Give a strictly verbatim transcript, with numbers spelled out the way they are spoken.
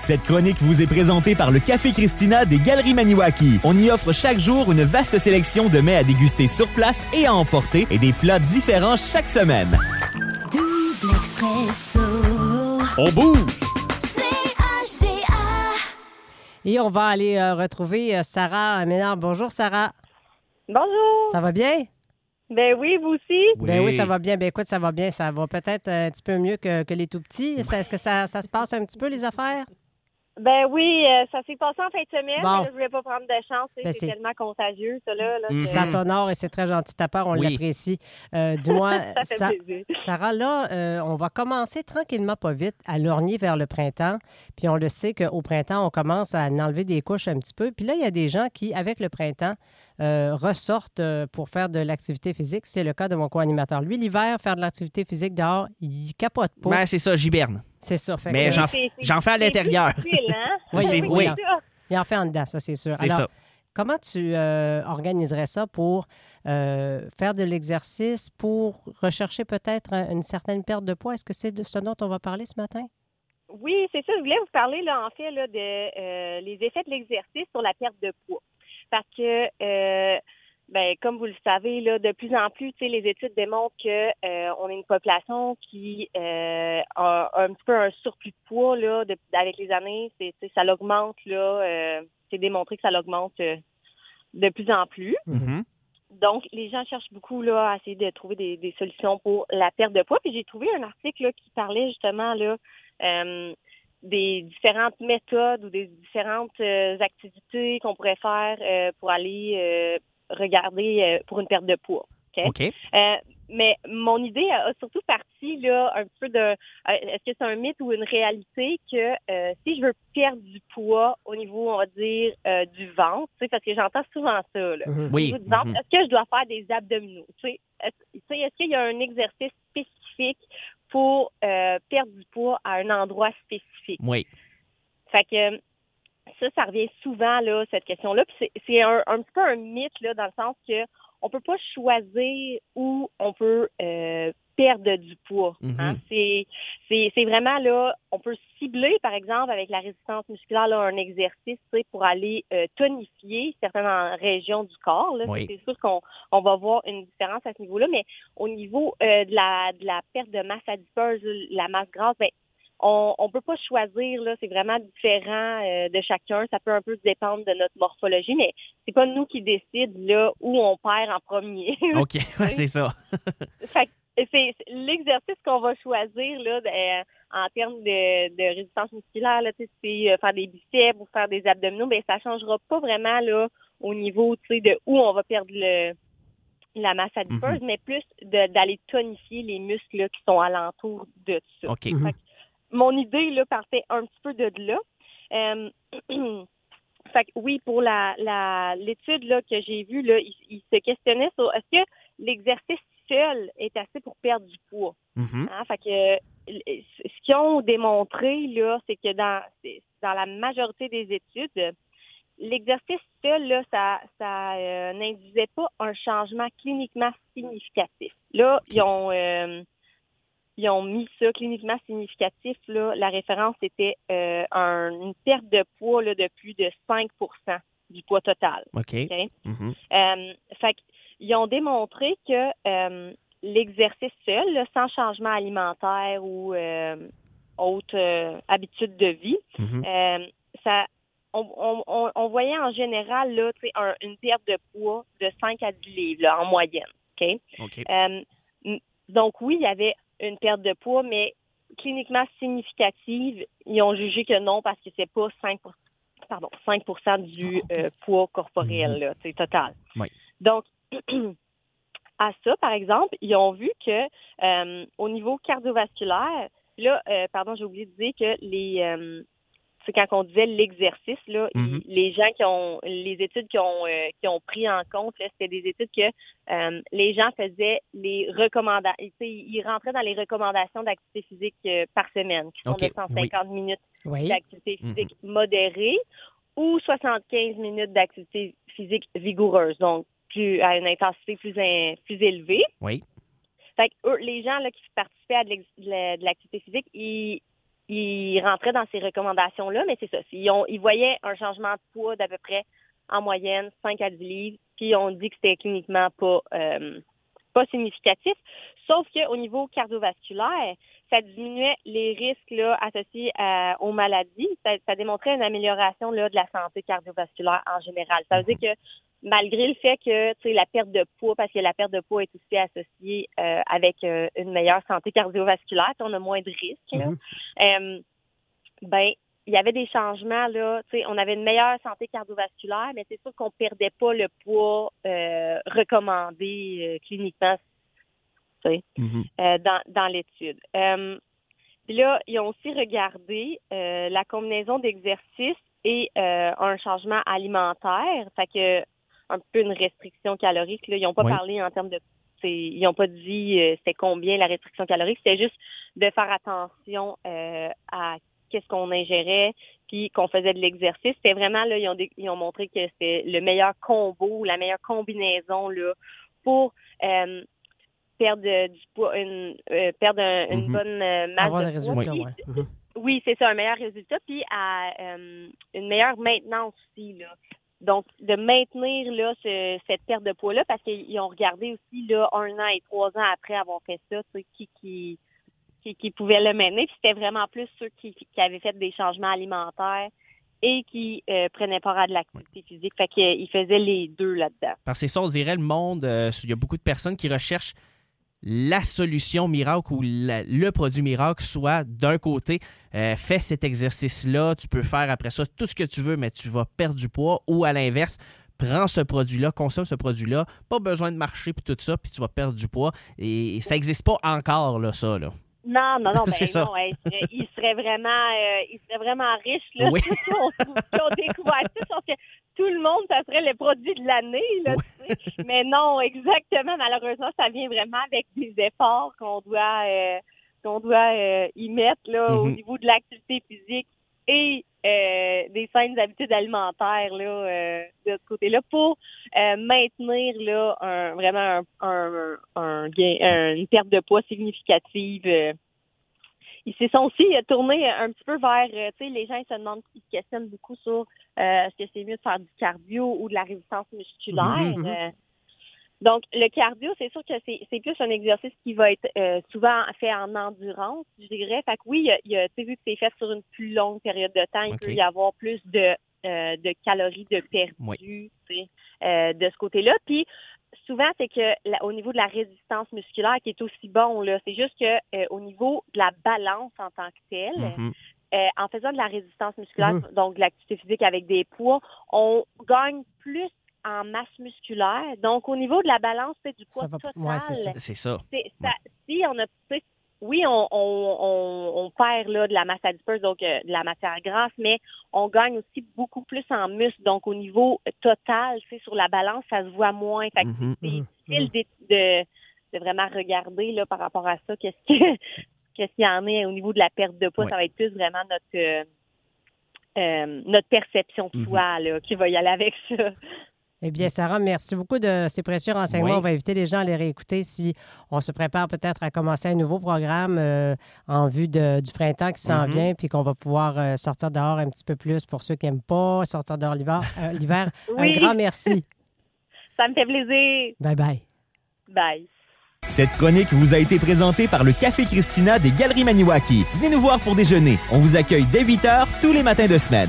Cette chronique vous est présentée par le Café Christina des Galeries Maniwaki. On y offre chaque jour une vaste sélection de mets à déguster sur place et à emporter et des plats différents chaque semaine. Double Expresso. On bouge! C H C A. Et on va aller euh, retrouver euh, Sarah Ménard. Bonjour, Sarah. Bonjour. Ça va bien? Ben oui, vous aussi? Oui. Ben oui, ça va bien. Ben écoute, ça va bien. Ça va peut-être un petit peu mieux que, que les tout-petits. Ça- Est-ce que ça, ça se passe un petit peu, les affaires? Ben oui, euh, ça s'est passé en fin de semaine. Bon. Mais là, je voulais pas prendre de chance. tu sais, Ben, c'est c'est- tellement contagieux, ça, là. là, Mhm. que- Ça t'honore et c'est très gentil de ta part. On Oui. l'apprécie. Euh, dis-moi, Ça fait Sa- plaisir. Sarah, là, euh, on va commencer tranquillement, pas vite, à lorgner vers le printemps. Puis on le sait qu'au printemps, on commence à en enlever des couches un petit peu. Puis là, il y a des gens qui, avec le printemps, euh, ressortent euh, pour faire de l'activité physique. C'est le cas de mon co-animateur. Lui, l'hiver, faire de l'activité physique dehors, il capote pas. Ben, c'est ça, j'hiberne. C'est ça. Fait Mais que, j'en- C'est- c'est- j'en fais à c'est l'intérieur. plus difficile, hein? Oui, c'est- oui. c'est ça. il en fait en dedans, ça, c'est sûr. C'est Alors, ça. comment tu euh, organiserais ça pour euh, faire de l'exercice, pour rechercher peut-être un- une certaine perte de poids? Est-ce que c'est de ce dont on va parler ce matin? Oui, c'est ça. Je voulais vous parler, là, en fait, là, de euh, les effets de l'exercice sur la perte de poids. Parce que, euh, ben, comme vous le savez, là, de plus en plus, tu sais, les études démontrent que euh, on est une population qui euh, a un petit peu un surplus de poids, là, de- avec les années. C'est, tu sais, ça l'augmente, là. euh, c'est démontré que ça l'augmente euh, de plus en plus. Mhm. Donc, les gens cherchent beaucoup là, à essayer de trouver des, des solutions pour la perte de poids. Puis j'ai trouvé un article là, qui parlait justement là, euh, des différentes méthodes ou des différentes euh, activités qu'on pourrait faire euh, pour aller euh, regarder euh, pour une perte de poids. OK? OK. Euh, mais mon idée a, a surtout parti là un peu de euh, est-ce que c'est un mythe ou une réalité que euh, si je veux perdre du poids au niveau, on va dire, euh, du ventre, tu sais, parce que j'entends souvent ça, là. Mhm. Au Oui. niveau du ventre, Mhm. est-ce que je dois faire des abdominaux? Tu sais, est-ce, tu sais, est-ce qu'il y a un exercice spécifique pour euh, perdre du poids à un endroit spécifique? Oui. Fait que ça, ça revient souvent, là, cette question-là. Puis c'est, c'est un, un petit peu un mythe, là, dans le sens que on peut pas choisir où on peut euh, perdre du poids. Hein? Mhm. C'est, c'est, c'est vraiment, là, on peut cibler, par exemple, avec la résistance musculaire, là, un exercice, tu sais, pour aller euh, tonifier certaines en- régions du corps. Là. Oui. C'est sûr qu'on on va voir une différence à ce niveau-là, mais au niveau euh, de, la, de la perte de masse adipeuse, la masse grasse, ben, on on peut pas choisir, là, c'est vraiment différent euh, de chacun. Ça peut un peu dépendre de notre morphologie, mais c'est pas nous qui décident là où on perd en premier. OK. Ouais, c'est ça. Fait que c'est c'est l'exercice qu'on va choisir là, de- euh, en termes de, de résistance musculaire, là, tu sais, c'est euh, faire des biceps ou faire des abdominaux, mais ça changera pas vraiment là au niveau, tu sais, de où on va perdre le la masse adipeuse, mais plus de- d'aller tonifier les muscles là, qui sont alentour de ça. OK. Mhm. Fait que mon idée là partait un petit peu de là. Euh, fait que oui, pour la la l'étude là que j'ai vue là, il, il se questionnait sur est-ce que l'exercice seul est assez pour perdre du poids. Mhm. Hein? Fait que euh, ce qu'ils ont démontré là, c'est que dans c'est- dans la majorité des études, l'exercice seul là, ça ça euh, n'induisait pas un changement cliniquement significatif. Là, ils ont euh, ils ont mis ça cliniquement significatif. Là, la référence était euh, un- une perte de poids là, de plus de cinq pour cent du poids total. OK. OK? Mhm. Euh, fait qu'ils ont démontré que euh, l'exercice seul, là, sans changement alimentaire ou euh, autre euh, habitude de vie, Mhm. euh, ça, on, on, on, on voyait en général là, tu sais, un- une perte de poids de cinq à dix livres là, en moyenne. OK? OK. Euh, m- donc oui, il y avait une perte de poids, mais cliniquement significative, ils ont jugé que non parce que c'est pas cinq pour cent, pardon, cinq pour cent du euh, poids corporel, là, c'est total. Oui. Donc, à ça, par exemple, ils ont vu que euh, au niveau cardiovasculaire, là, euh, pardon, j'ai oublié de dire que les euh, c'est quand on disait l'exercice, là, Mhm. ils- les gens qui ont les études qui ont euh, qui ont pris en compte, là, c'était des études que euh, les gens faisaient les recommandations, ils rentraient dans les recommandations d'activité physique euh, par semaine, qui sont OK, de cent cinquante minutes Oui. d'activité physique modérée ou soixante-quinze minutes d'activité physique vigoureuse, donc plus à une intensité plus in- plus élevée. Oui. Fait que eux, les gens là, qui participaient à de, l'ex- de la- de l'activité physique, ils, ils rentraient dans ces recommandations-là, mais c'est ça. Ils, ont, ils voyaient un changement de poids d'à peu près, en moyenne, cinq à dix livres, puis on dit que c'était cliniquement pas, euh, pas significatif. Sauf qu'au niveau cardiovasculaire, ça diminuait les risques là, associés à, aux maladies. Ça, ça démontrait une amélioration là, de la santé cardiovasculaire en général. Ça veut dire que malgré le fait que tu sais, la perte de poids, parce que la perte de poids est aussi associée euh, avec euh, une meilleure santé cardiovasculaire, on a moins de risques. Là. Mm-hmm. Euh, ben, il y avait des changements, là, tu sais, on avait une meilleure santé cardiovasculaire, mais c'est sûr qu'on perdait pas le poids euh, recommandé euh, cliniquement, tu sais, mm-hmm. euh, dans, dans l'étude. Euh, puis là, ils ont aussi regardé euh, la combinaison d'exercices et euh, un changement alimentaire, fait que un peu une restriction calorique. Là. Ils n'ont pas oui. parlé en termes de... Ils n'ont pas dit euh, c'était combien la restriction calorique, c'était juste de faire attention euh, à qu'est-ce qu'on ingérait, puis qu'on faisait de l'exercice. C'était vraiment, là, ils ont, ils ont montré que c'était le meilleur combo, la meilleure combinaison là, pour euh, perdre du poids, une, euh, perdre un, une mm-hmm. bonne euh, masse Avoir de poids. Résultats, ouais. mm-hmm. Oui, c'est ça, un meilleur résultat, puis à euh, une meilleure maintenance aussi, là. Donc, de maintenir là ce, cette perte de poids-là, parce qu'ils ont regardé aussi là un an et trois ans après avoir fait ça, tu sais, qui, qui, qui, qui pouvaient le mener. Puis c'était vraiment plus ceux qui, qui avaient fait des changements alimentaires et qui euh, prenaient part à de l'activité physique. Fait qu'ils faisaient les deux là-dedans. Parce que ça, on dirait, le monde, euh, il y a beaucoup de personnes qui recherchent la solution miracle ou la, le produit miracle, soit d'un côté, euh, fais cet exercice-là, tu peux faire après ça tout ce que tu veux, mais tu vas perdre du poids, ou à l'inverse, prends ce produit-là, consomme ce produit-là, pas besoin de marcher puis tout ça, puis tu vas perdre du poids. Et, et ça n'existe pas encore, là, ça, là. Non, non, non, c'est ben ça. non, il serait, il serait vraiment euh, il serait vraiment riche, là. Oui. on, on découvert ça, sauf que tout le monde, ça serait le produit de l'année, là, oui. tu sais. Mais non, exactement, malheureusement, ça vient vraiment avec des efforts qu'on doit euh, qu'on doit euh, y mettre, là, mm-hmm. au niveau de l'activité physique et euh, des saines habitudes alimentaires, là, euh, de ce côté-là, pour euh, maintenir, là, un, vraiment un, un, un gain, un, une perte de poids significative. Euh. Ils se sont aussi tournés un petit peu vers, euh, tu sais, les gens ils se demandent, ils se questionnent beaucoup sur euh, est-ce que c'est mieux de faire du cardio ou de la résistance musculaire. Mm-hmm. Euh, donc, le cardio, c'est sûr que c'est, c'est plus un exercice qui va être euh, souvent fait en endurance, je dirais. Fait que oui, il y a, tu sais, vu que c'est fait sur une plus longue période de temps, il okay. peut y avoir plus de, euh, de calories de perdu, oui. tu sais, euh, de ce côté-là. Puis, souvent, c'est que là, au niveau de la résistance musculaire, qui est aussi bon, là, c'est juste que euh, au niveau de la balance en tant que telle, mm-hmm. euh, en faisant de la résistance musculaire, mm-hmm. donc de l'activité physique avec des poids, on gagne plus en masse musculaire. Donc, au niveau de la balance, c'est du poids va... total. Ouais, c'est ça. C'est ça. C'est, ça ouais. Si on a... Oui, on, on, on, on perd là, de la masse adipeuse, donc euh, de la matière grasse, mais on gagne aussi beaucoup plus en muscle. Donc, au niveau total, sur la balance, ça se voit moins. Fait que mm-hmm. c'est difficile mm-hmm. de, de, de vraiment regarder là, par rapport à ça. Qu'est-ce, que, qu'est-ce qu'il y en a au niveau de la perte de poids? Ouais. Ça va être plus vraiment notre, euh, euh, notre perception de soi mm-hmm. là, qui va y aller avec ça. Eh bien, Sarah, merci beaucoup de ces précieux renseignements. Oui. On va inviter les gens à les réécouter si on se prépare peut-être à commencer un nouveau programme euh, en vue de, du printemps qui s'en mm-hmm. vient, puis qu'on va pouvoir euh, sortir dehors un petit peu plus pour ceux qui n'aiment pas sortir dehors l'hiver. Euh, l'hiver. Oui. Un grand merci. Ça me fait plaisir. Bye-bye. Bye. Cette chronique vous a été présentée par le Café Christina des Galeries Maniwaki. Venez nous voir pour déjeuner. On vous accueille dès huit heures tous les matins de semaine.